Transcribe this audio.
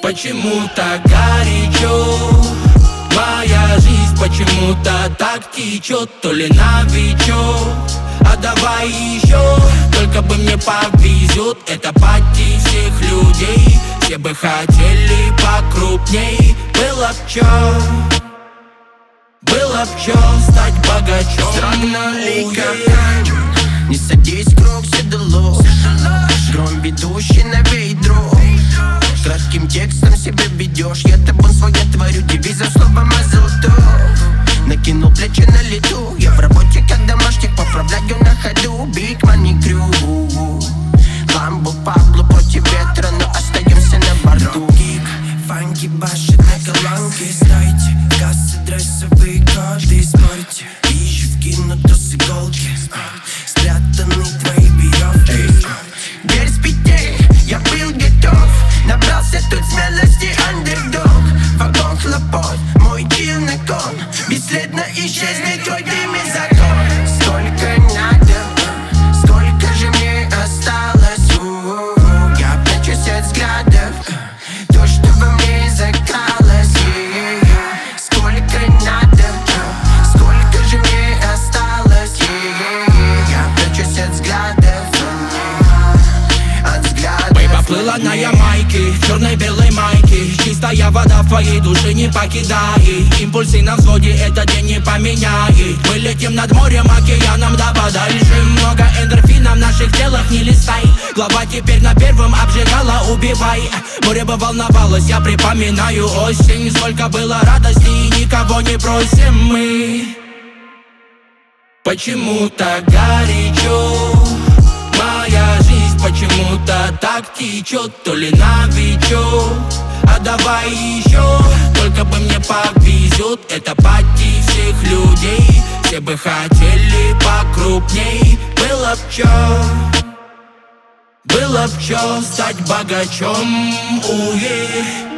Почему-то горячо моя жизнь, почему-то так течет. То ли новичок, а давай еще. Только бы мне повезет, это пати всех людей. Все бы хотели покрупней. Было б чё стать богачом. Строгнули как не садись в круг, седло. Гром ведущий на ведро. Кратким текстом себя ведешь. Я табун свой творю, девизом словом азотов. Накинул плечи на лету. Я в работе как домашних, поправляю на ходу. Big money crew. Ламбо Пабло против ветра, но остаемся на борту. Кик, фанки башит на колонке. Стойте, кассы, дрессовые коды. Спорьте, вижу вкинуты с иголки. Спрятаны твои веревки. Дверь с петель, я был готов. Набрался тут смелости, андердог. Вагон хлопот, мой дил на кон. Бесследно исчезнет твой дым и закон. Сколько надо, сколько же мне осталось. Я прячусь от взглядов, то, что во мне закралось. Сколько надо, сколько же мне осталось. Я прячусь от взглядов, от взглядов. Бэй поплыла на Ямайке, в черной-белой майке. Чистая вода в твоей душе не покидает. Импульсы на взводе этот день не поменяет. Мы летим над морем, океаном да подальше. Много эндорфинов в наших телах, не листай. Глава теперь на первом обжигала, убивай. Море бы волновалось, я припоминаю осень. Сколько было радости и никого не просим мы. Почему-то горячо моя жизнь, почему-то так течет. То ли новичок, а давай еще. Только бы мне повезет, это пати всех людей. Все бы хотели покрупней. Было б чё стать богачом.